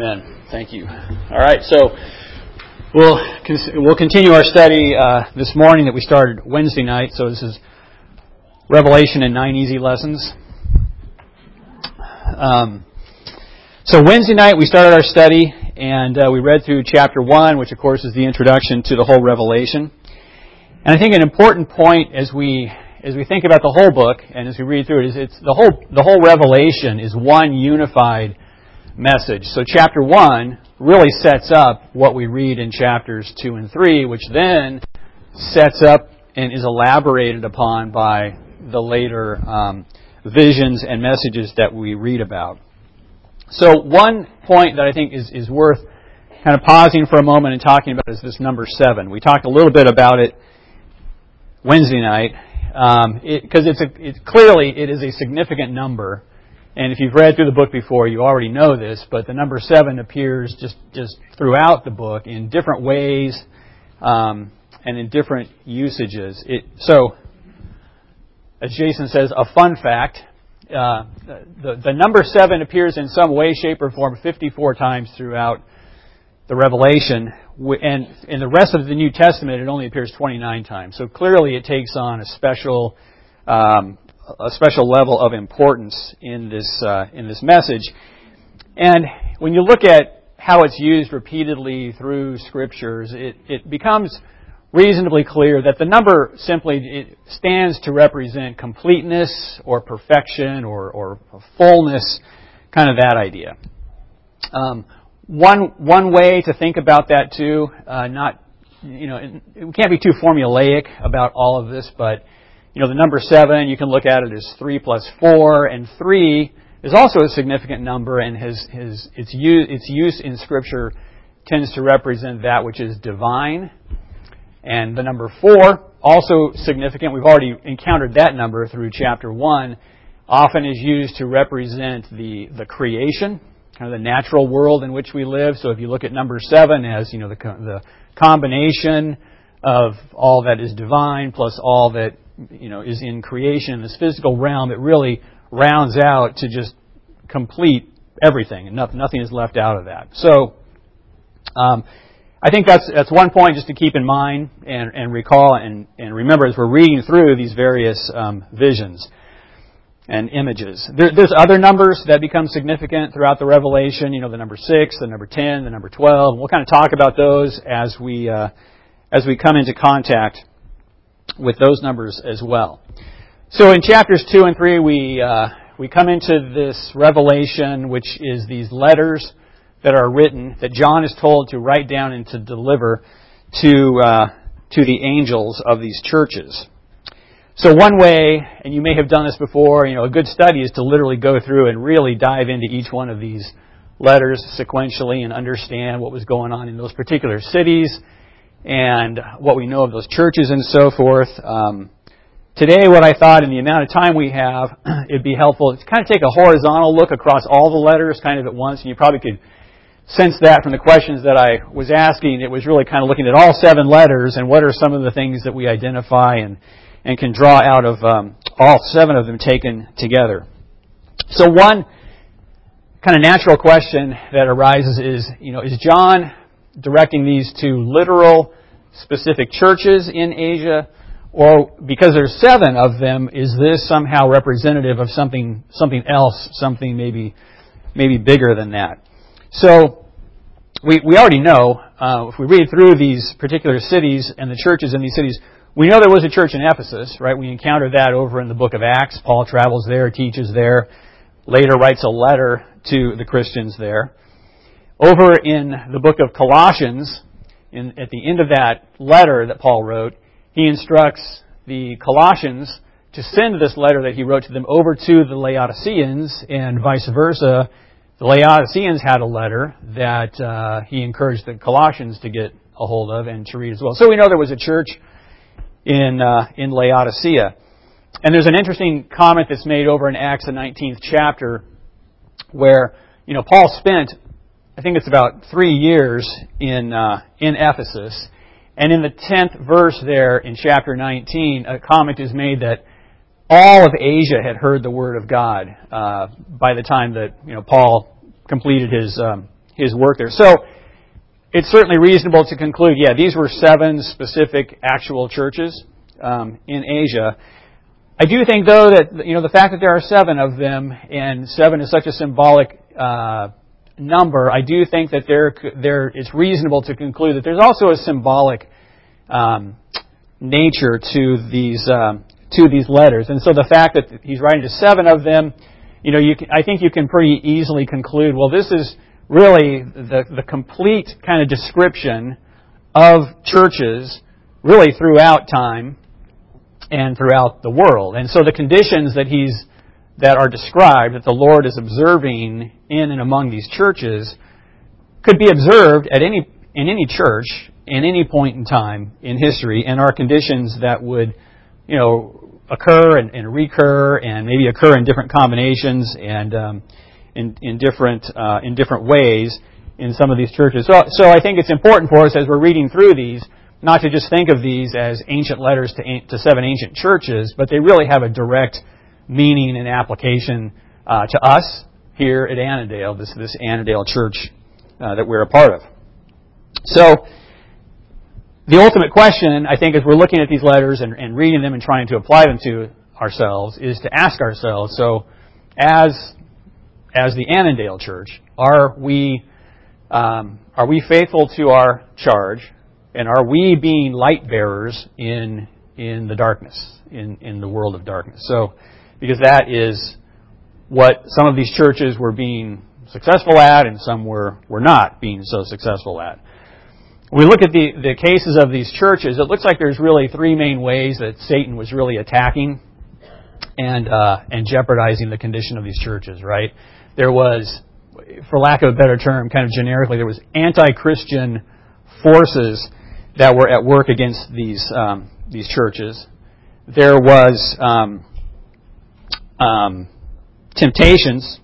Amen. Thank you. All right, so we'll continue our study this morning that we started Wednesday night. So this is Revelation in 9 Easy Lessons. So Wednesday night we started our study and we read through chapter 1, which of course is the introduction to the whole Revelation. And I think an important point as we think about the whole book and as we read through it is it's the whole Revelation is one unified message. So chapter 1 really sets up what we read in chapters 2 and 3, which then sets up and is elaborated upon by the later visions and messages that we read about. So one point that I think is worth kind of pausing for a moment and talking about is this number 7. We talked a little bit about it Wednesday night because it's clearly it is a significant number. And if you've read through the book before, you already know this, but the number 7 appears just throughout the book in different ways and in different usages. So, as Jason says, a fun fact, the number 7 appears in some way, shape, or form 54 times throughout the Revelation, and in the rest of the New Testament, it only appears 29 times. So clearly it takes on a special level of importance in this message. And when you look at how it's used repeatedly through Scriptures, it becomes reasonably clear that the number simply it stands to represent completeness or perfection or fullness, kind of that idea. One way to think about that too, it can't be too formulaic about all of this, but the number 7, you can look at it as 3 plus 4, and 3 is also a significant number, and its use in Scripture tends to represent that which is divine. And the number 4, also significant, we've already encountered that number through chapter 1, often is used to represent the creation, kind of the natural world in which we live. So if you look at number 7 as the combination of all that is divine plus all that is in creation, this physical realm, it really rounds out to just complete everything, and nothing is left out of that. So, I think that's one point just to keep in mind and recall and remember as we're reading through these various visions and images. There's other numbers that become significant throughout the Revelation. The number 6, the number 10, the number 12. We'll kind of talk about those as we come into contact with those numbers as well. So in chapters 2 and 3, we come into this revelation, which is these letters that are written, that John is told to write down and to deliver to the angels of these churches. So one way, and you may have done this before, a good study is to literally go through and really dive into each one of these letters sequentially and understand what was going on in those particular cities and what we know of those churches and so forth. Today, what I thought in the amount of time we have, it'd be helpful to kind of take a horizontal look across all the letters kind of at once, and you probably could sense that from the questions that I was asking. It was really kind of looking at all 7 letters and what are some of the things that we identify and can draw out of all 7 of them taken together. So one kind of natural question that arises is John directing these to literal, specific churches in Asia, or because there's 7 of them, is this somehow representative of something else, something maybe bigger than that? So we already know, if we read through these particular cities and the churches in these cities, we know there was a church in Ephesus, right? We encountered that over in the book of Acts. Paul travels there, teaches there, later writes a letter to the Christians there. Over in the book of Colossians, at the end of that letter that Paul wrote, he instructs the Colossians to send this letter that he wrote to them over to the Laodiceans, and vice versa. The Laodiceans had a letter that he encouraged the Colossians to get a hold of and to read as well. So we know there was a church in Laodicea. And there's an interesting comment that's made over in Acts, the 19th chapter, where Paul spent, I think it's about 3 years in Ephesus, and in the 10th verse there in chapter 19, a comment is made that all of Asia had heard the word of God by the time that Paul completed his work there. So it's certainly reasonable to conclude, yeah, these were 7 specific actual churches in Asia. I do think, though, that the fact that there are 7 of them, and 7 is such a symbolic number, I do think that it's reasonable to conclude that there's also a symbolic nature to these letters. And so the fact that he's writing to 7 of them, I think you can pretty easily conclude, well, this is really the complete kind of description of churches really throughout time and throughout the world. And so the conditions that are described, that the Lord is observing in and among these churches, could be observed in any church in any point in time in history, and are conditions that would, occur and recur, and maybe occur in different combinations and in different ways in some of these churches. So I think it's important for us as we're reading through these not to just think of these as ancient letters to 7 ancient churches, but they really have a direct meaning and application to us here at Annandale, this Annandale church that we're a part of. So the ultimate question, I think, as we're looking at these letters and reading them and trying to apply them to ourselves, is to ask ourselves, so as the Annandale church, are we faithful to our charge, and are we being light bearers in the darkness, in the world of darkness? So, because that is what some of these churches were being successful at, and some were not being so successful at. When we look at the cases of these churches, it looks like there's really 3 main ways that Satan was really attacking and jeopardizing the condition of these churches, right? There was, for lack of a better term, kind of generically, there was anti-Christian forces that were at work against these churches. There was temptations,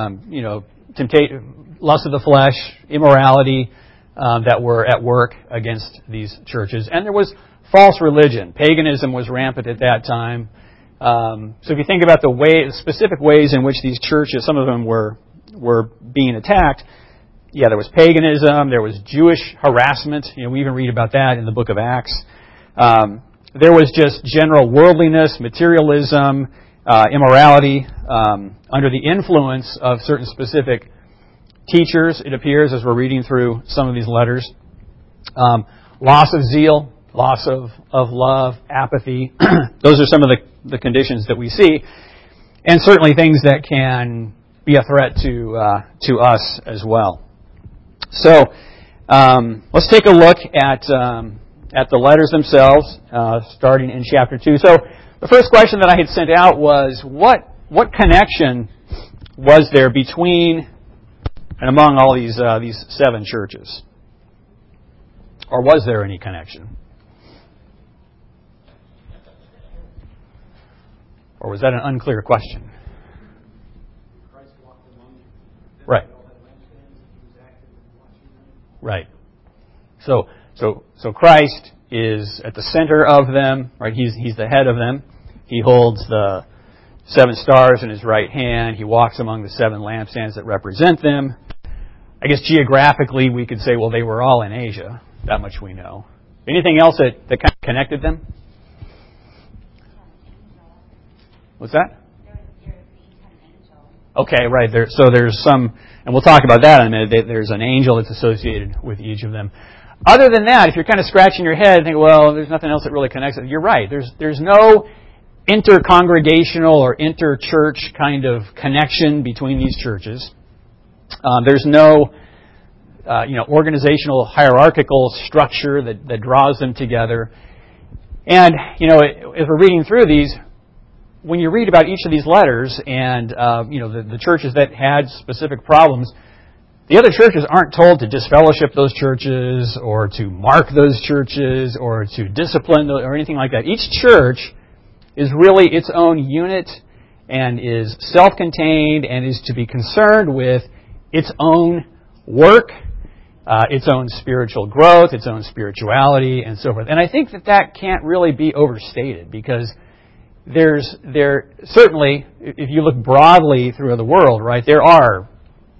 lust of the flesh, immorality, that were at work against these churches. And there was false religion. Paganism was rampant at that time. So if you think about the specific ways in which these churches, some of them were being attacked, there was paganism, there was Jewish harassment. We even read about that in the book of Acts. There was just general worldliness, materialism, immorality, under the influence of certain specific teachers, it appears, as we're reading through some of these letters. Loss of zeal, loss of love, apathy. Those are some of the conditions that we see. And certainly things that can be a threat to us as well. So, let's take a look at the letters themselves, starting in chapter 2. So, the first question that I had sent out was, what connection was there between and among all these 7 churches? Or was there any connection? Or was that an unclear question? Right. Right. So Christ is at the center of them, right? He's the head of them. He holds the 7 stars in his right hand. He walks among the 7 lampstands that represent them. I guess geographically we could say, well, they were all in Asia. That much we know. Anything else that kind of connected them? What's that? Okay, right. So there's some, and we'll talk about that in a minute. There's an angel that's associated with each of them. Other than that, if you're kind of scratching your head and think, well, there's nothing else that really connects it, you're right. There's no intercongregational or interchurch kind of connection between these churches. There's no, organizational hierarchical structure that draws them together. And, as we're reading through these, when you read about each of these letters and, the churches that had specific problems, the other churches aren't told to disfellowship those churches or to mark those churches or to discipline or anything like that. Each church is really its own unit and is self-contained and is to be concerned with its own work, its own spiritual growth, its own spirituality, and so forth. And I think that can't really be overstated, because there certainly, if you look broadly through the world, right, there are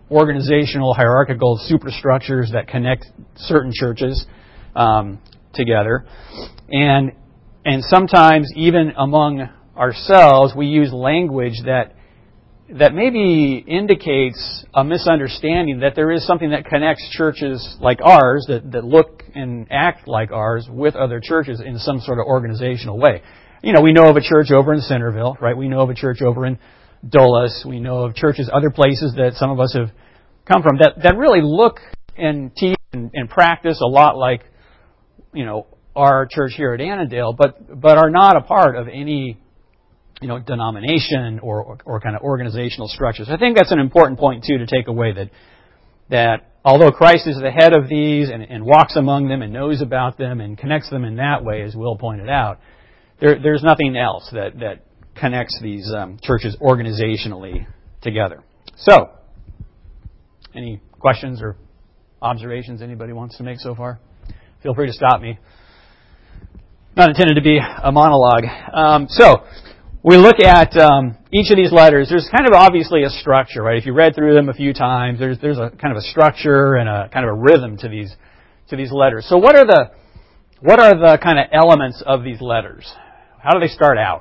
organizational, hierarchical superstructures that connect certain churches together. And sometimes, even among ourselves, we use language that maybe indicates a misunderstanding that there is something that connects churches like ours, that look and act like ours, with other churches in some sort of organizational way. You know, we know of a church over in Centerville, right? We know of a church over in Dulles. We know of churches, other places that some of us have come from, that really look and teach and practice a lot like, you know, our church here at Annandale, but are not a part of any, you know, denomination or kind of organizational structures. I think that's an important point too to take away, that although Christ is the head of these and walks among them and knows about them and connects them in that way, as Will pointed out, there's nothing else that connects these churches organizationally together. So, any questions or observations anybody wants to make so far? Feel free to stop me. Not intended to be a monologue. So, we look at each of these letters. There's kind of obviously a structure, right? If you read through them a few times, there's a kind of a structure and a kind of a rhythm to these letters. So, what are the kind of elements of these letters? How do they start out?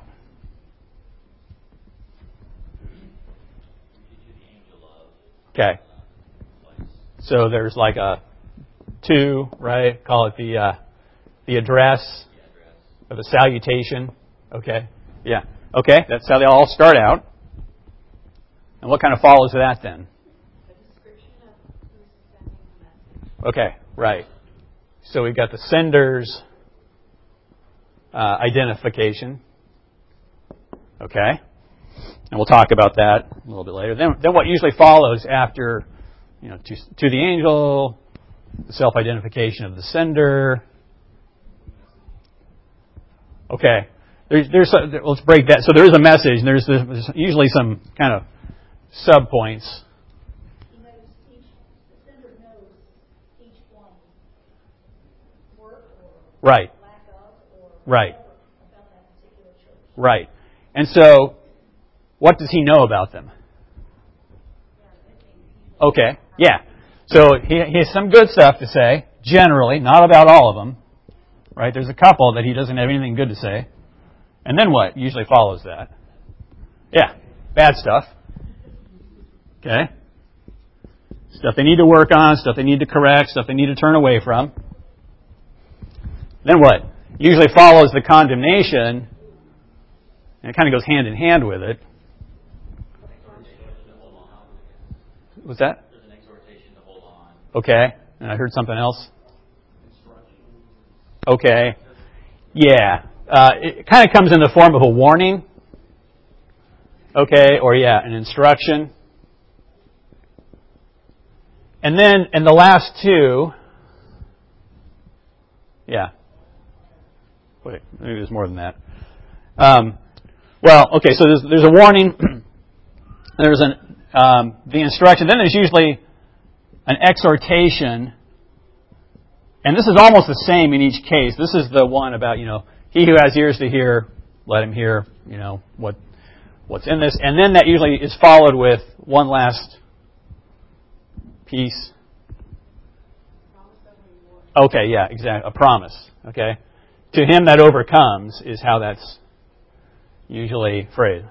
Okay. So there's like a to, right? Call it the address or the salutation. Okay. Yeah. Okay. That's how they all start out. And what kind of follows that then? A description of who's sending the message. Okay. Right. So we've got the sender's identification. Okay. And we'll talk about that a little bit later. Then what usually follows after, you know, to the angel, the self-identification of the sender. Okay. Let's break that. So there is a message, and there's usually some kind of sub-points. The sender knows each one's work or right. lack of or right. about that particular church. Right. And so, what does he know about them? Okay. Yeah. So he has some good stuff to say, generally, not about all of them. Right? There's a couple that he doesn't have anything good to say. And then what usually follows that? Yeah. Bad stuff. Okay. Stuff they need to work on, stuff they need to correct, stuff they need to turn away from. Then what? Usually follows the condemnation, and it kind of goes hand in hand with it. What's that? There's an exhortation to hold on. Okay. And I heard something else. Okay. Yeah. It kind of comes in the form of a warning. Okay. Or an instruction. And then, the last two. Yeah. Wait, maybe there's more than that. Okay. So there's a warning. There's the instruction. Then there's usually an exhortation. And this is almost the same in each case. This is the one about, he who has ears to hear, let him hear, what's in this. And then that usually is followed with one last piece. Okay, yeah, exactly. A promise. Okay. To him that overcomes is how that's usually phrased.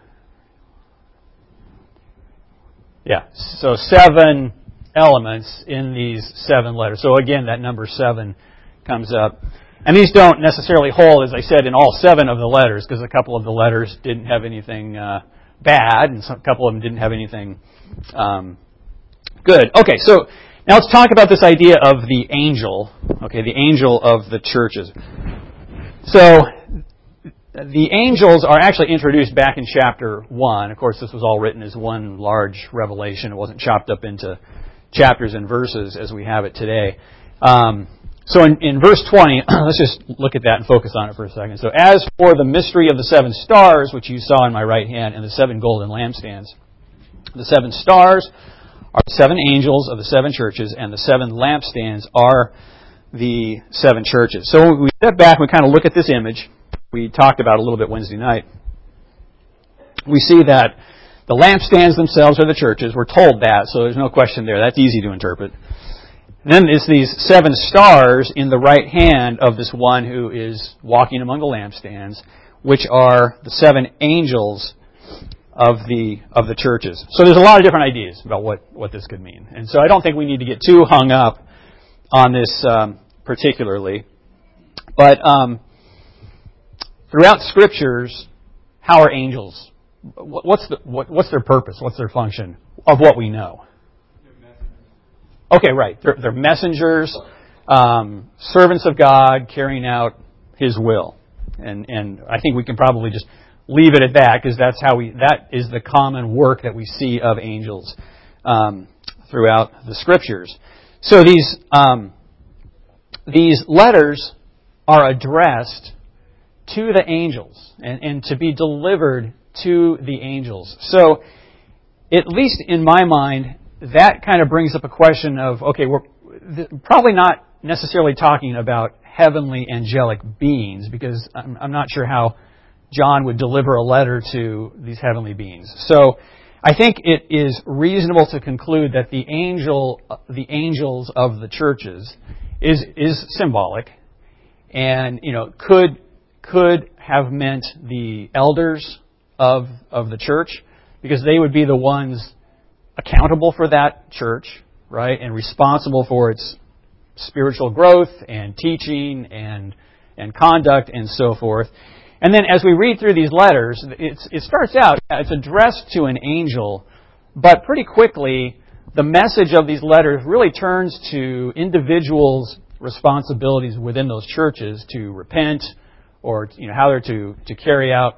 Yeah. So 7 elements in these 7 letters. So again, that number 7 comes up. And these don't necessarily hold, as I said, in all 7 of the letters, because a couple of the letters didn't have anything bad, and a couple of them didn't have anything good. Okay, so now let's talk about this idea of the angel. Okay, the angel of the churches. So the angels are actually introduced back in chapter 1. Of course, this was all written as one large revelation. It wasn't chopped up into chapters and verses as we have it today. So in verse 20, let's just look at that and focus on it for a second. So as for the mystery of the 7 stars, which you saw in my right hand, and the 7 golden lampstands, the 7 stars are the 7 angels of the 7 churches, and the 7 lampstands are the 7 churches. So when we step back and we kind of look at this image we talked about a little bit Wednesday night, we see that The lampstands themselves are the churches. We're told that, so there's no question there. That's easy to interpret. And then it's these 7 stars in the right hand of this one who is walking among the lampstands, which are the 7 angels of the churches. So there's a lot of different ideas about what this could mean. And so I don't think we need to get too hung up on this particularly. But throughout the Scriptures, how are angels? What's their purpose? What's their function of what we know? Okay, right. They're messengers, servants of God, carrying out His will. And I think we can probably just leave it at that, because that is the common work that we see of angels throughout the Scriptures. So these letters are addressed to the angels and to be delivered to the angels. So, at least in my mind, that kind of brings up a question of, okay, we're probably not necessarily talking about heavenly angelic beings, because I'm not sure how John would deliver a letter to these heavenly beings. So, I think it is reasonable to conclude that the angels of the churches is symbolic, and could have meant the elders of the church, because they would be the ones accountable for that church, right, and responsible for its spiritual growth and teaching and conduct and so forth. And then as we read through these letters, it starts out, it's addressed to an angel, but pretty quickly the message of these letters really turns to individuals' responsibilities within those churches to repent, or how they're to carry out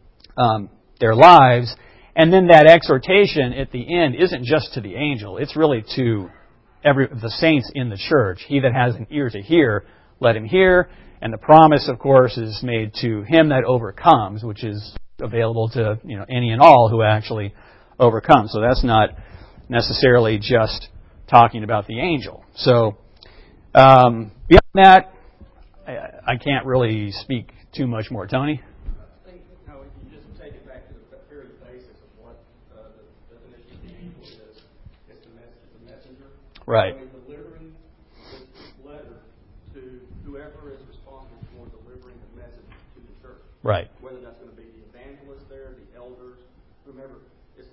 their lives. And then that exhortation at the end isn't just to the angel, it's really to the saints in the church. He that has an ear to hear, let him hear. And the promise, of course, is made to him that overcomes, which is available to any and all who actually overcome. So that's not necessarily just talking about the angel. So beyond that, I can't really speak too much more. Tony? I think you just take it back to the very basics of what the definition of the angel is. It's the messenger. Right. Delivering this letter to whoever is responsible for delivering the message to the church. Right. Whether that's going to be the evangelist there, the elders, whomever. You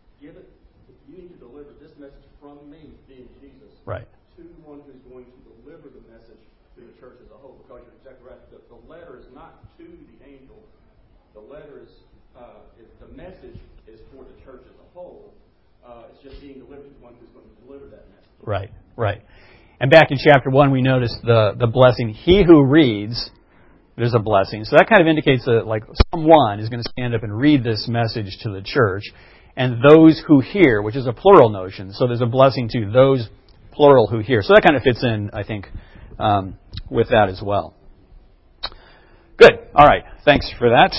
need to deliver this message from me, being Jesus, right, to the one who's going to deliver the message to the church as a whole. Because you're exactly right. The letter is not to the angel. The letter is the message is for the church as a whole. It's just being delivered to the one who's going to deliver that message. Right, right. And back in chapter 1, we noticed the blessing. He who reads, there's a blessing. So that kind of indicates that someone is going to stand up and read this message to the church. And those who hear, which is a plural notion. So there's a blessing to those plural who hear. So that kind of fits in, I think, with that as well. Good. All right. Thanks for that.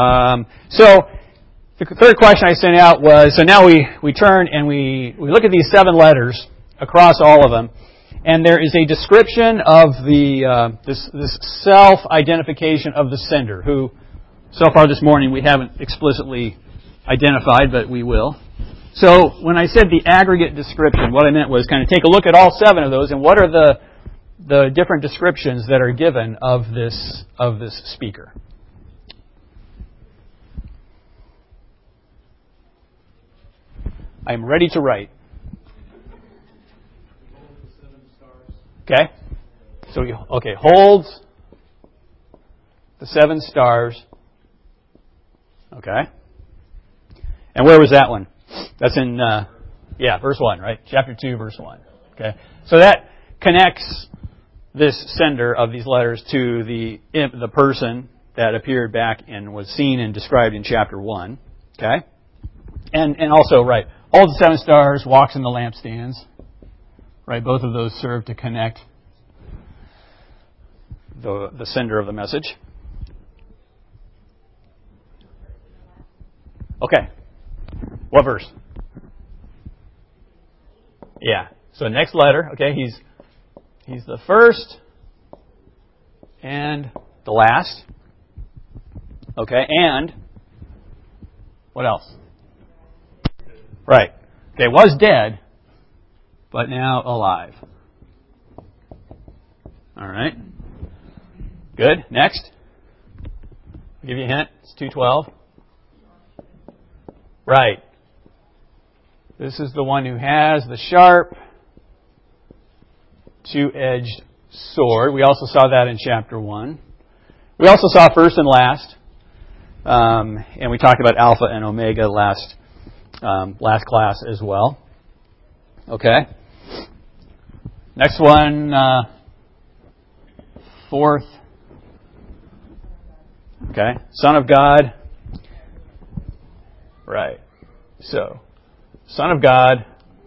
So the third question I sent out was, so now we turn and we look at these 7 letters across all of them. And there is a description of this self-identification of the sender, who so far this morning we haven't explicitly identified, but we will. So when I said the aggregate description, what I meant was kind of take a look at all 7 of those and what are the different descriptions that are given of this speaker. I am ready to write. Okay. So holds the 7 stars. Okay. And where was that one? That's in, verse 1, right? Chapter 2, verse 1. Okay. So that connects this sender of these letters to the person that appeared back and was seen and described in chapter 1. Okay. And also, right, holds the 7 stars, walks in the lampstands. Right, both of those serve to connect the sender of the message. Okay. What verse? Yeah. So next letter, okay, he's the first and the last. Okay, and what else? Right. Okay, was dead, but now alive. All right. Good. Next. I'll give you a hint. It's 2:12. Right. This is the one who has the sharp, two-edged sword. We also saw that in chapter 1. We also saw first and last. And we talked about Alpha and Omega last class as well. Okay. Next one, fourth. Okay. Son of God. Right. So, Son of God.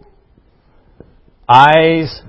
Eyes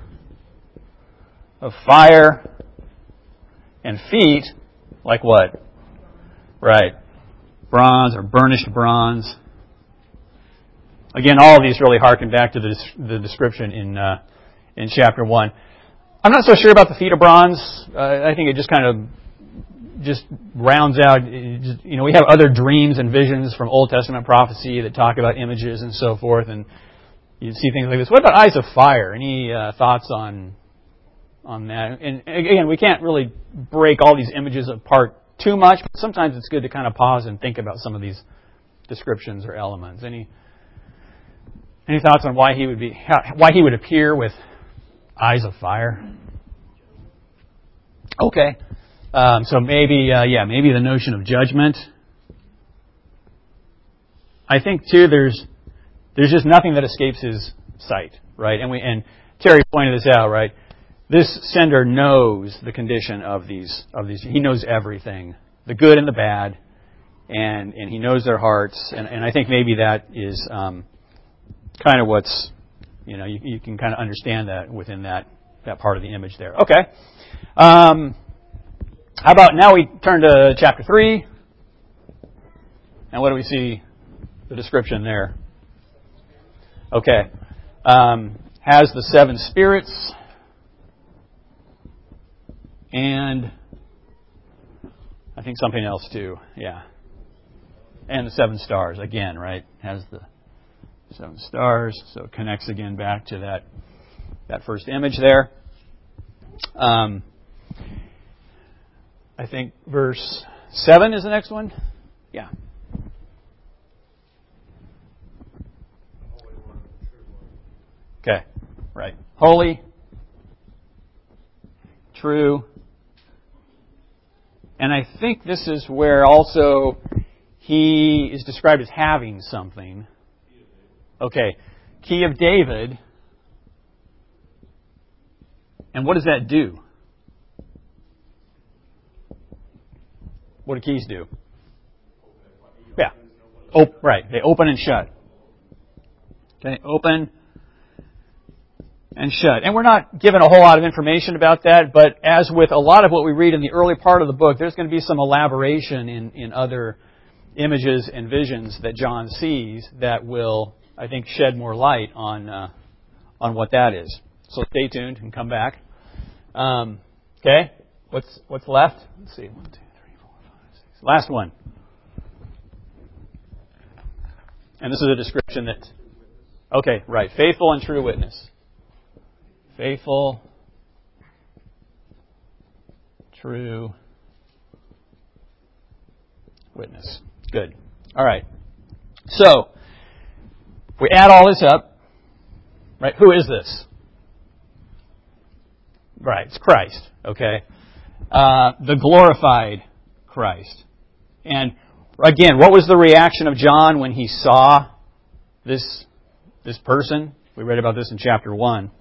of fire. And feet, like what? Right. Bronze or burnished bronze. Again, all of these really harken back to the description in chapter 1. I'm not so sure about the feet of bronze. I think it just kind of just rounds out. We have other dreams and visions from Old Testament prophecy that talk about images and so forth, and you see things like this. What about eyes of fire? Any thoughts on that? And again, we can't really break all these images apart too much, but sometimes it's good to kind of pause and think about some of these descriptions or elements. Any thoughts on why he would appear with eyes of fire? Okay, so maybe the notion of judgment. I think too there's just nothing that escapes his sight, right? And Terry pointed this out, right? This sender knows the condition of these. He knows everything, the good and the bad, and he knows their hearts. And I think maybe that is kind of what's, you can kind of understand that within that part of the image there. Okay. How about now we turn to chapter 3, and what do we see? The description there. Okay. Has the 7 spirits. And I think something else too, yeah. And the 7 stars, again, right? Has the 7 stars, so it connects again back to that first image there. I think verse 7 is the next one. Yeah. Okay, right. Holy, true. And I think this is where also he is described as having something. Okay, key of David. And what does that do? What do keys do? Yeah. Right. They open and shut. Okay, open and shut. And we're not given a whole lot of information about that, but as with a lot of what we read in the early part of the book, there's going to be some elaboration in other images and visions that John sees that will, I think, shed more light on what that is. So stay tuned and come back. Okay, what's left? Let's see. 1, 2, 3, 4, 5, 6. Last one. And this is a description that. Okay, right. Faithful and true witness. Faithful, true witness. Good. All right. So, we add all this up, right? Who is this? Right, it's Christ, okay? The glorified Christ. And again, what was the reaction of John when he saw this person? We read about this in chapter 1.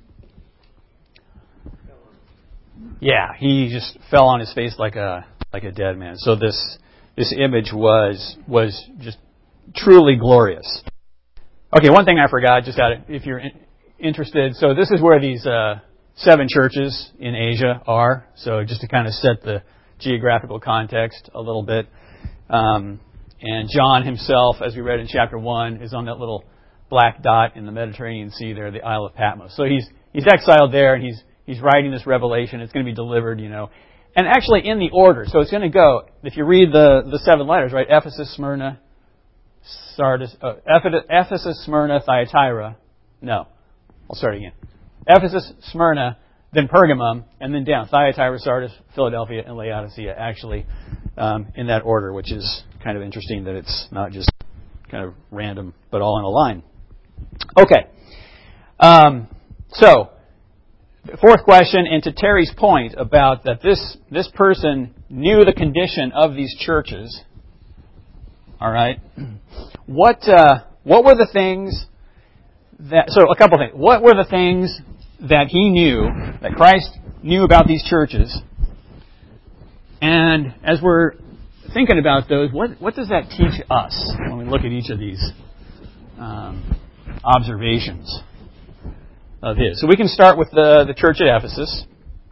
Yeah, he just fell on his face like a dead man. So this image was just truly glorious. Okay, one thing I forgot, just if you're interested. So this is where these 7 churches in Asia are. So just to kind of set the geographical context a little bit. And John himself, as we read in chapter 1, is on that little black dot in the Mediterranean Sea there, the Isle of Patmos. So he's exiled there, and he's writing this revelation. It's going to be delivered, and actually in the order. So it's going to go, if you read the 7 letters, right? Ephesus, Smyrna, Sardis, Ephesus, Smyrna, Thyatira. No, I'll start again. Ephesus, Smyrna, then Pergamum, and then down. Thyatira, Sardis, Philadelphia, and Laodicea, actually, in that order, which is kind of interesting that it's not just kind of random, but all in a line. Okay. So, fourth question, and to Terry's point about that this person knew the condition of these churches. All right. What were the things that? So a couple things. What were the things that he knew, that Christ knew about these churches? And as we're thinking about those, what does that teach us when we look at each of these observations of his? So we can start with the church at Ephesus.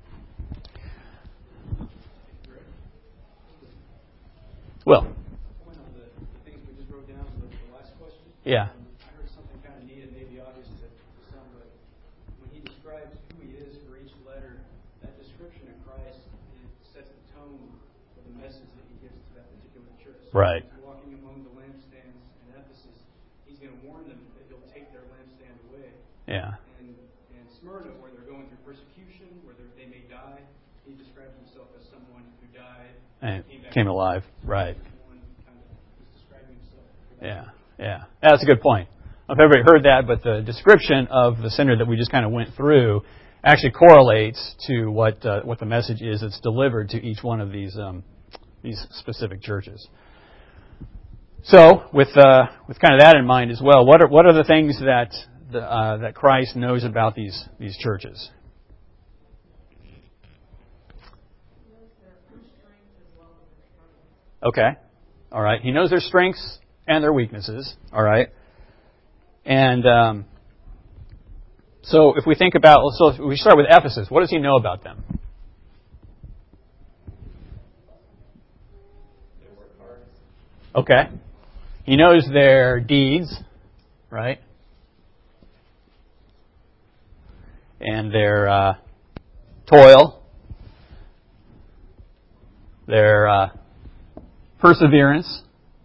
Well. One of the things we just wrote down was the last question. Yeah. I heard something kind of neat and maybe obvious to some, but when he describes who he is for each letter, that description of Christ, it sets the tone for the message that he gives to that particular church. So Right. he's walking among the lampstands in Ephesus. He's going to warn them that he'll take their lampstand away. Yeah. And Smyrna, where they're going through persecution, where they may die, he describes himself as someone who died And came alive. Right. One kind of is describing himself. Yeah. That's a good point. I don't know if everybody heard that, but the description of the sinner that we just kind of went through actually correlates to what the message is that's delivered to each one of these specific churches. So, with kind of that in mind as well, what are the things that that Christ knows about these churches? Okay. All right. He knows their strengths and their weaknesses. All right. And so if we think about, so if we start with Ephesus, what does he know about them? Okay. He knows their deeds, right? And their toil, their perseverance.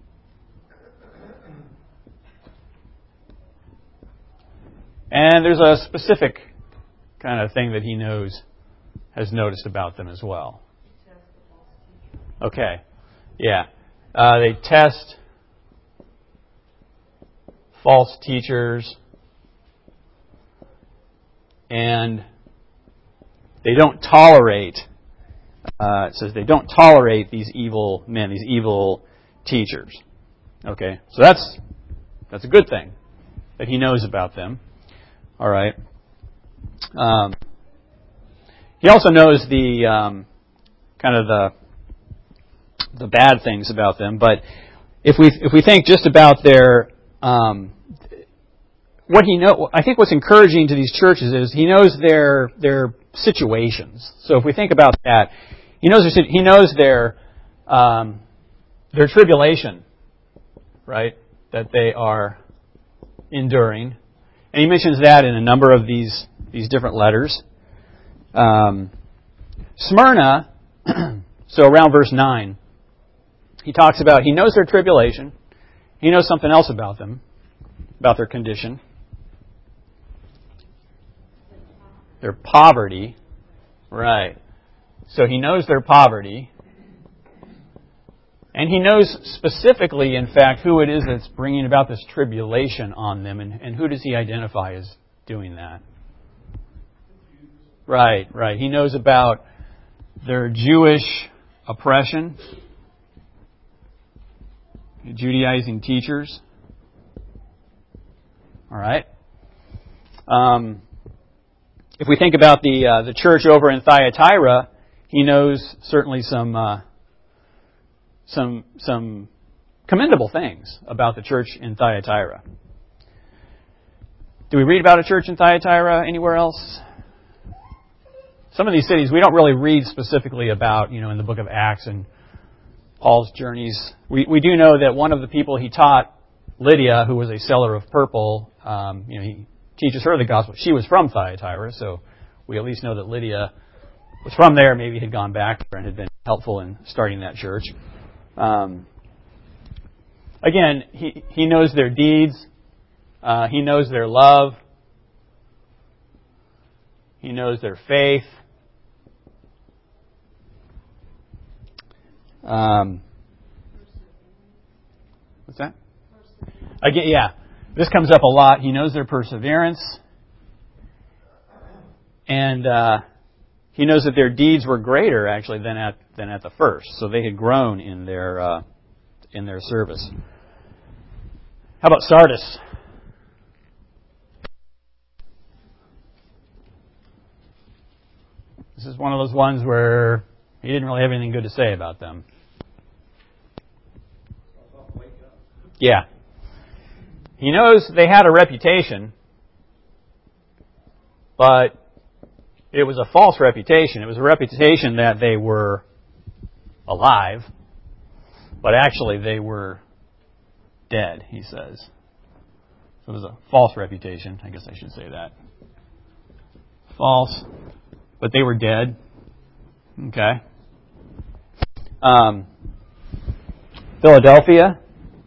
And there's a specific kind of thing that he has noticed about them as well. Okay. Yeah. They test false teachers, and they don't tolerate, it says they don't tolerate these evil men, these evil teachers. Okay, so that's a good thing that he knows about them. All right. He also knows the kind of the bad things about them, but if we think just about their what he know, I think what's encouraging to these churches is he knows their situations. So if we think about that, he knows their tribulation, right, that they are enduring, and he mentions that in a number of these different letters. Smyrna, so around verse 9, he talks about, he knows their tribulation. He knows something else about them, about their condition. Their poverty. Right. So he knows their poverty. And he knows specifically, in fact, who it is that's bringing about this tribulation on them. And who does he identify as doing that? Right. He knows about their Jewish oppression, Judaizing teachers. All right. If we think about the church over in Thyatira, he knows certainly some commendable things about the church in Thyatira. Do we read about a church in Thyatira anywhere else? Some of these cities we don't really read specifically about, in the book of Acts and Paul's journeys. We do know that one of the people he taught, Lydia, who was a seller of purple, he teaches her the gospel. She was from Thyatira, so we at least know that Lydia was from there, maybe had gone back there and had been helpful in starting that church. And again, he knows their deeds. He knows their love. He knows their faith. What's that? Again, yeah. This comes up a lot. He knows their perseverance. And he knows that their deeds were greater, actually, than at the first. So they had grown in their service. How about Sardis? This is one of those ones where he didn't really have anything good to say about them. Yeah. He knows they had a reputation, but it was a false reputation. It was a reputation that they were alive, but actually they were dead, he says. So it was a false reputation. I guess I should say that. False, but they were dead. Okay. Philadelphia.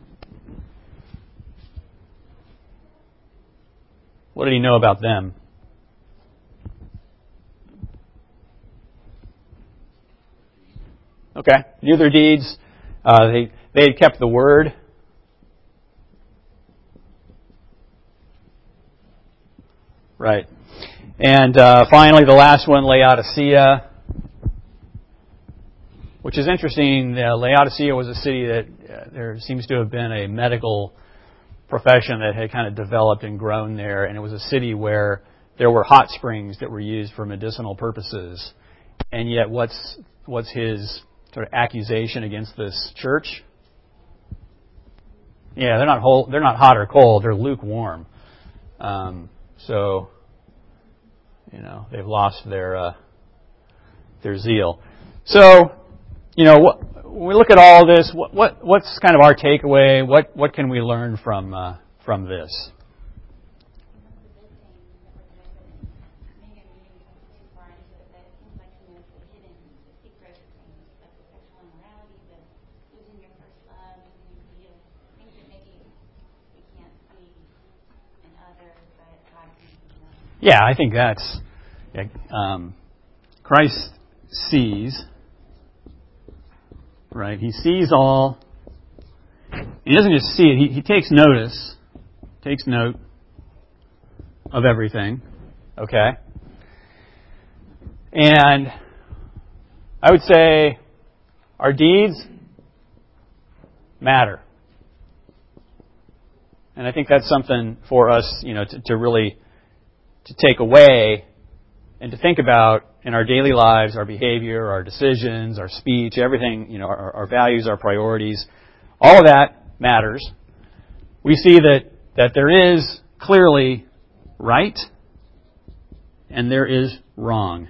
What did he know about them? Okay. Knew their deeds. They had kept the word. Right. And finally, the last one, Laodicea, which is interesting. Laodicea was a city that there seems to have been a medical profession that had kind of developed and grown there, and it was a city where there were hot springs that were used for medicinal purposes. And yet, what's his sort of accusation against this church? Yeah, they're not hot or cold; they're lukewarm. So, they've lost their zeal. So, when we look at all this, what's kind of our takeaway? What can we learn from this? Yeah, I think that's Christ sees. Right? He sees all. He doesn't just see it. He takes note of everything. Okay? And I would say our deeds matter. And I think that's something for us, to really to take away and to think about in our daily lives, our behavior, our decisions, our speech, everything, our values, our priorities, all of that matters. We see that there is clearly right and there is wrong.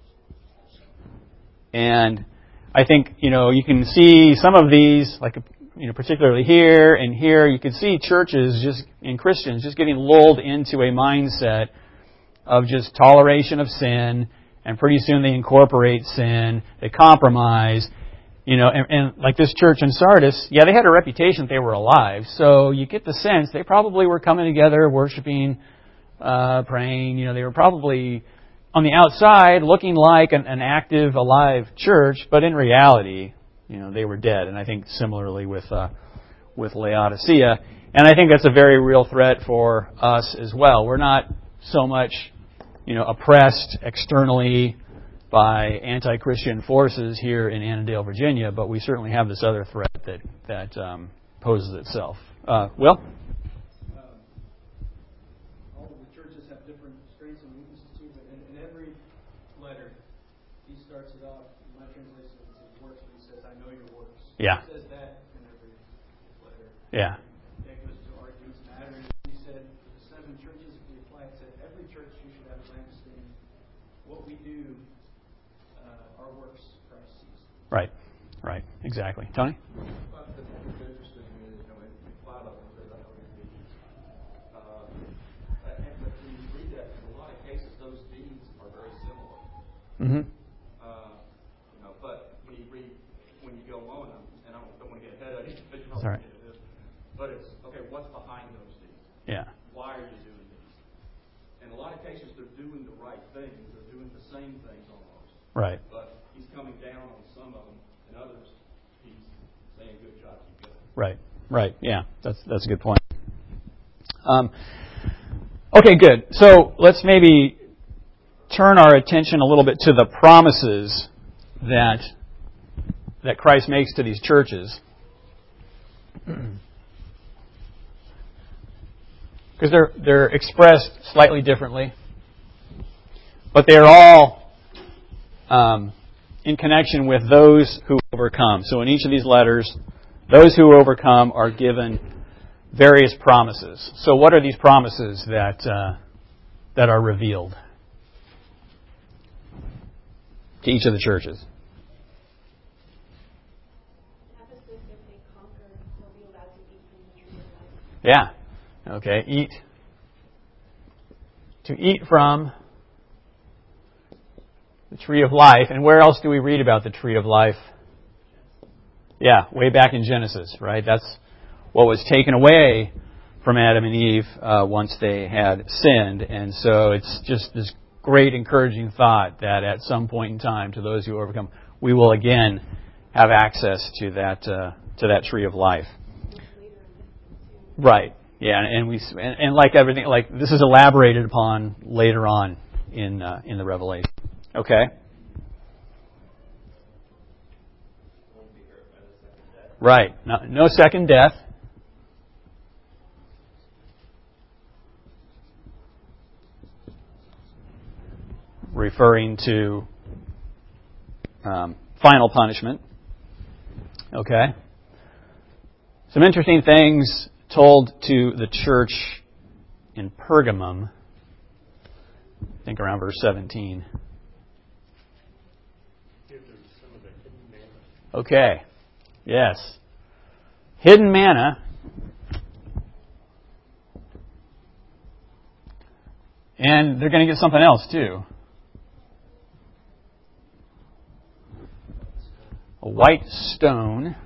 And I think, you can see some of these, like, particularly here and here, you can see churches and Christians just getting lulled into a mindset of just toleration of sin, and pretty soon they incorporate sin, they compromise, and like this church in Sardis, yeah, they had a reputation that they were alive, so you get the sense they probably were coming together, worshiping, praying, they were probably on the outside looking like an active, alive church, but in reality, they were dead. And I think similarly with Laodicea, and I think that's a very real threat for us as well. We're not so much oppressed externally by anti-Christian forces here in Annandale, Virginia, but we certainly have this other threat that poses itself. Will? All of the churches have different strengths and weaknesses too, but in every letter, he starts it off, in my translation, it says works, but he says, I know your works. Yeah. He says that in every letter. Yeah. That goes to our deeds matter. He said, the 7 churches, if we apply it to every church, you should have a lampstand. What we do, our works, Christ sees. Right. Exactly. Tony? Well, the thing that's interesting is, in Plato, says, I know your deeds. But when you read that, in a lot of cases, those deeds are very similar. Mm-hmm. But when you go on, and I don't want to get ahead of you, but you Sorry. probably get ahead. same things almost. Right. But he's coming down on some of them, and others he's saying, good job, keep going. Right. Right. Yeah. That's a good point. Okay, good. So let's maybe turn our attention a little bit to the promises that Christ makes to these churches. Because they're expressed slightly differently. But they are all in connection with those who overcome. So in each of these letters, those who overcome are given various promises. So what are these promises that are revealed to each of the churches? Ephesus, if they conquer, they'll be allowed to eat from the tree of life. Yeah. Okay. To eat from the tree of life. And where else do we read about the tree of life? Yeah, way back in Genesis, right? That's what was taken away from Adam and Eve once they had sinned. And so it's just this great encouraging thought that at some point in time, to those who overcome, we will again have access to that tree of life. Right. Yeah, and like everything, like this is elaborated upon later on in the Revelation. Okay. Right. No second death. Referring to final punishment. Okay. Some interesting things told to the church in Pergamum. I think around verse 17. Okay. Yes. Hidden manna. And they're going to get something else too. A white stone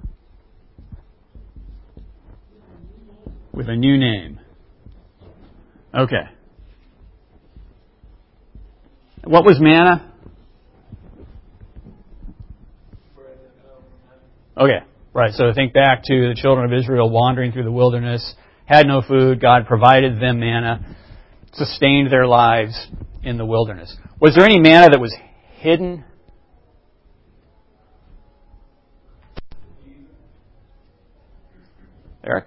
with a new name. Okay. What was manna? Okay, right. So think back to the children of Israel wandering through the wilderness, had no food. God provided them manna, sustained their lives in the wilderness. Was there any manna that was hidden? Eric?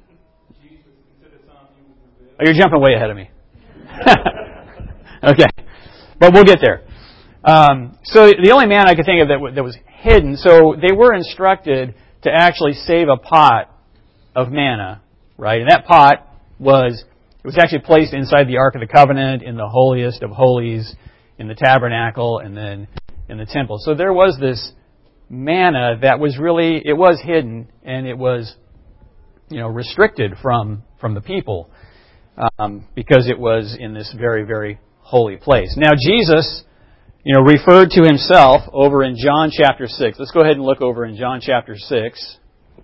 Oh, you're jumping way ahead of me. Okay. But we'll get there. So the only manna I could think of that was hidden, so they were instructed to actually save a pot of manna, right? And that pot was actually placed inside the Ark of the Covenant, in the holiest of holies, in the tabernacle, and then in the temple. So there was this manna that was it was hidden, and it was, restricted from the people, because it was in this very, very holy place. Now Jesus, referred to himself over in John chapter 6. Let's go ahead and look over in John chapter 6.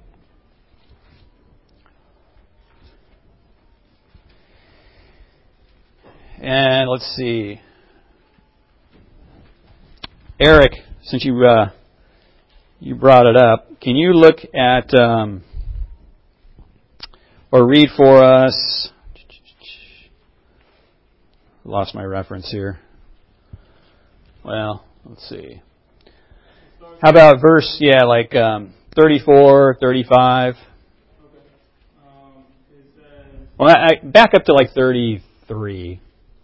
And let's see. Eric, since you brought it up, can you look at or read for us? Lost my reference here. Well, let's see. How about verse, 34, 35? Okay. It says... Well, back up to 33.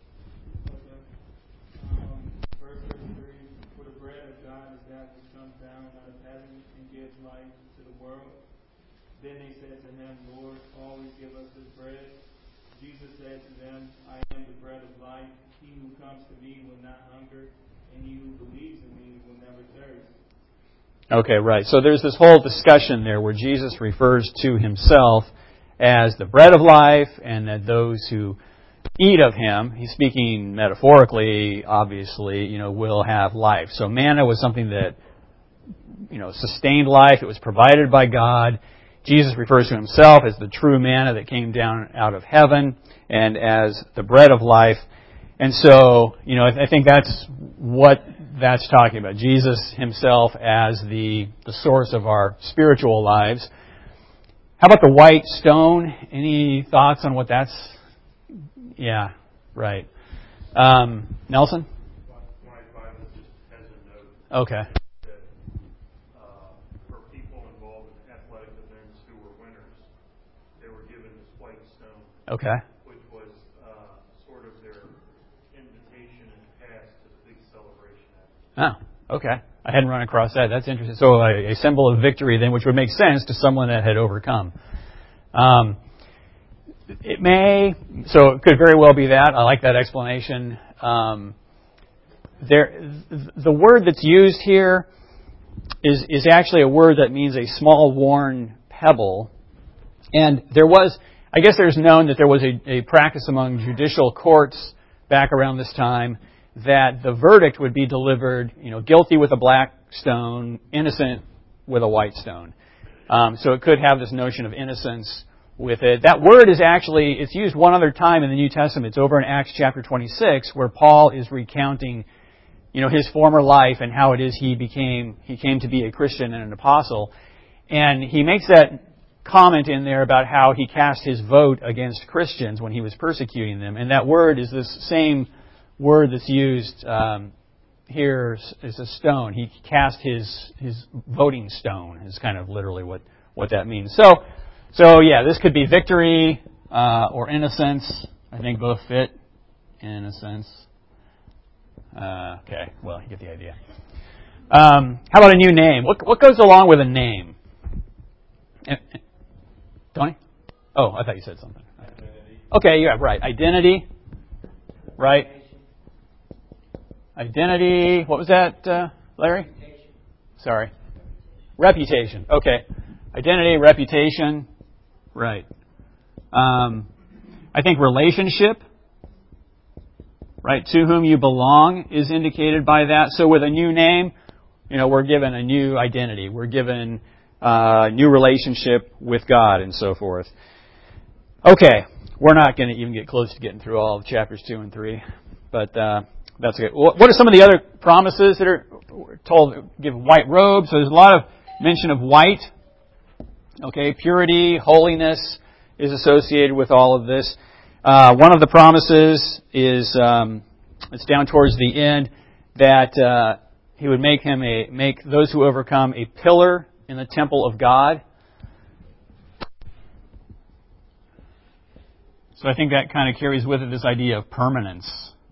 Verse 33, for the bread of God is that which comes down out of heaven and gives life to the world. Then they said to him, Lord, always give us this bread. Jesus said to them, I am the bread of life. He who comes to me will not hunger, and he who believes in me will never thirst. Okay, right. So there's this whole discussion there where Jesus refers to himself as the bread of life, and that those who eat of him, he's speaking metaphorically, obviously, will have life. So manna was something that, sustained life. It was provided by God. Jesus refers to himself as the true manna that came down out of heaven, and as the bread of life. And so, I think that's what that's talking about. Jesus himself as the source of our spiritual lives. How about the white stone? Any thoughts on what that's... Yeah, right. Nelson? My Bible just has a note. Okay. That for people involved in athletic events who were winners, they were given this white stone. Okay. Which was sort of their invitation and pass to the big celebration after. Oh, okay. I hadn't run across that. That's interesting. So a symbol of victory then, which would make sense to someone that had overcome. It could very well be that. I like that explanation. The word that's used here is actually a word that means a small worn pebble. And I guess there's known that there was a practice among judicial courts back around this time that the verdict would be delivered, guilty with a black stone, innocent with a white stone. So it could have this notion of innocence with it. That word is it's used one other time in the New Testament. It's over in Acts chapter 26, where Paul is recounting, his former life and how it is he came to be a Christian and an apostle. And he makes that comment in there about how he cast his vote against Christians when he was persecuting them. And that word is this same word that's used here is a stone. He cast his voting stone is kind of literally what that means. So yeah, this could be victory or innocence. I think both fit in a sense. Okay, well, you get the idea. How about a new name? What goes along with a name? Tony? Oh, I thought you said something. Identity. Okay, yeah, right. Identity. Right. Identity. What was that, Larry? Reputation. Sorry. Reputation. Okay. Identity, reputation. Right. I think relationship. Right. To whom you belong is indicated by that. So with a new name, we're given a new identity. We're given a new relationship with God and so forth. Okay. We're not going to even get close to getting through all of chapters 2 and 3. But that's okay. What are some of the other promises that are told? Give white robes. So there's a lot of mention of white. Okay, purity, holiness is associated with all of this. One of the promises is it's down towards the end that he would make those who overcome a pillar in the temple of God. So I think that kind of carries with it this idea of permanence.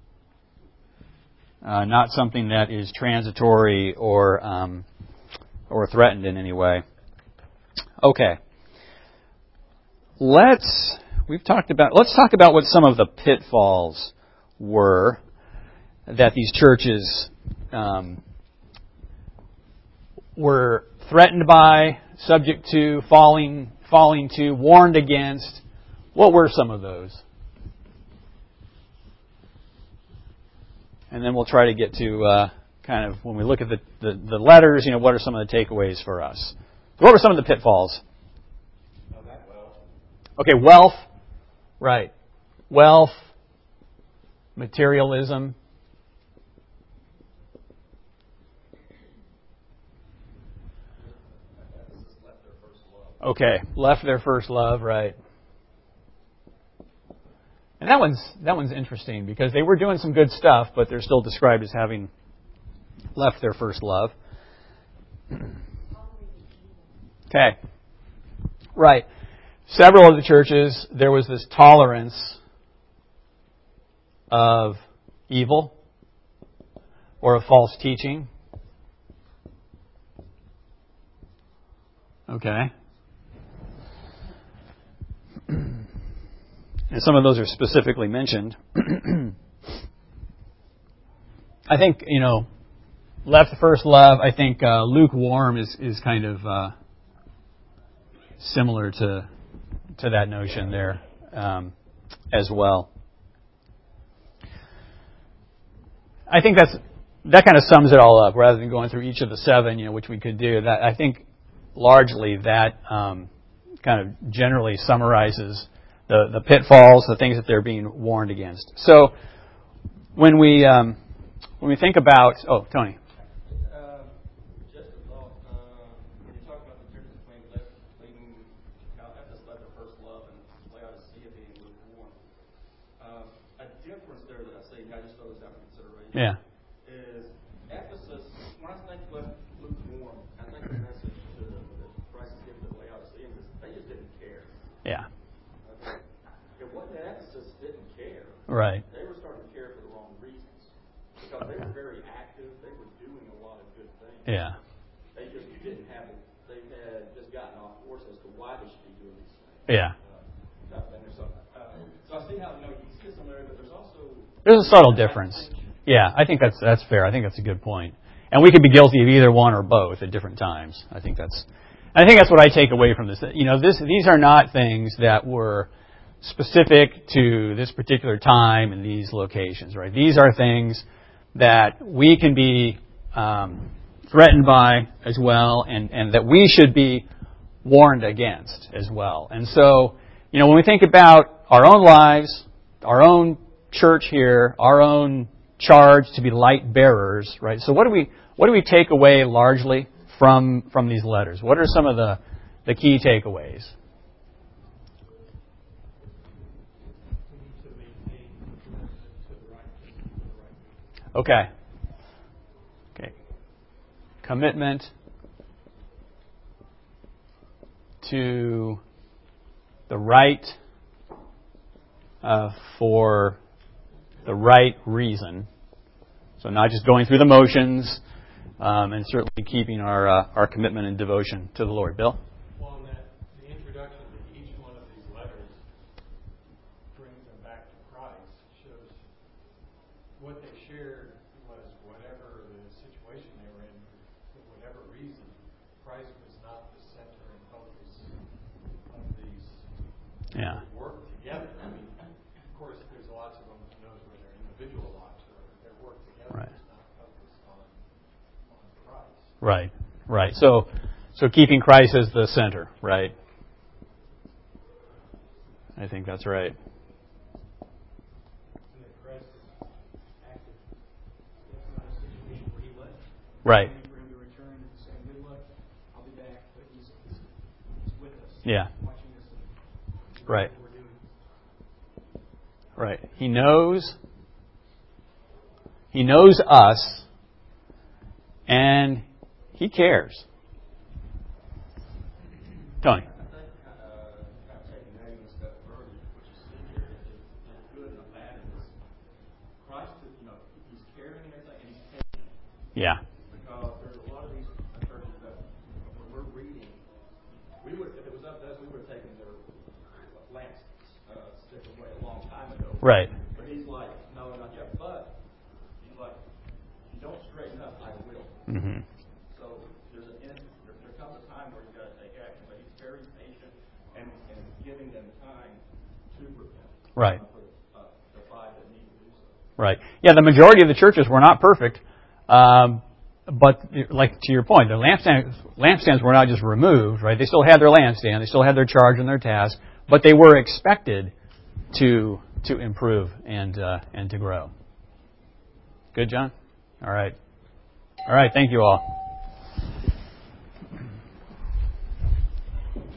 Not something that is transitory or threatened in any way. Okay. Let's talk about what some of the pitfalls were that these churches were threatened by, subject to, falling to, warned against. What were some of those? And then we'll try to get to kind of, when we look at the letters, what are some of the takeaways for us? What were some of the pitfalls? Okay, wealth. Right. Wealth, materialism. Okay, left their first love, right. And that one's interesting because they were doing some good stuff, but they're still described as having left their first love. Okay. Right. Several of the churches, there was this tolerance of evil or of false teaching. Okay. And some of those are specifically mentioned. I think, left the first love. I think lukewarm is kind of similar to that notion there as well. I think that kind of sums it all up, rather than going through each of the 7, which we could do. That I think largely that kind of generally summarizes the pitfalls, the things that they're being warned against. So when we think about, Tony. Just a thought. When you talk about the difference between Ephesus left their first love and Laodicea being lukewarm, a difference there that I see, I just throw this out for consideration. Yeah. Is Ephesus, when I think left lukewarm, I think the message that Christ has given to the Laodiceans is they just didn't care. Yeah. Okay? It wasn't that Ephesus didn't care. Right. They were starting to care for the wrong reasons. Because they were very active. They were doing a lot of good things. Yeah. They just didn't have it. They had just gotten off course as to why they should be doing these things. Yeah. So I see how, you see some there, but there's also... There's a subtle difference. Yeah, I think that's fair. I think that's a good point. And we could be guilty of either one or both at different times. I think that's what I take away from this. These are not things that were specific to this particular time and these locations, right? These are things that we can be threatened by as well, and that we should be warned against as well. And so, when we think about our own lives, our own church here, our own charge to be light bearers, right? So what do we take away largely from these letters? What are some of the key takeaways? Okay. Commitment to the right for the right reason. So not just going through the motions, and certainly keeping our commitment and devotion to the Lord. Bill? Well, the introduction to each one of these letters brings them back to Christ, shows what they shared was whatever the situation they were in, for whatever reason, Christ was not the center and focus of these. Yeah. Work together. I mean, of course, there's lots of them who knows where their individual lives are. Their work together Right. is not focused on Christ. Right. So keeping Christ as the center, right? I think that's right. And that Christ is active. It's not a situation where he left. Right. Waiting for him to return and saying, good luck, I'll be back. But he's with us. Yeah. Watching us. And Right. what we're doing. Right. He knows us, and he cares. Tony. I think kind of taking that even a step further, what you see here is good and bad in this. Christ, he's caring and everything, and he's patient. Yeah. Because there's a lot of these churches that, when we're reading, if it was up to us, we would have taken their lamps stick away a long time ago. Right. But he's like, no, not yet. But he's like, if you don't straighten up, I will. Mm-hmm. So there comes a time where you've got to take action, but he's very patient and giving them time to repent. Right. For the five that need to do so. Right. Yeah, the majority of the churches were not perfect, but like to your point, the lampstands were not just removed, right? They still had their lampstand, they still had their charge and their task, but they were expected to improve and to grow. Good, John? All right. Thank you all.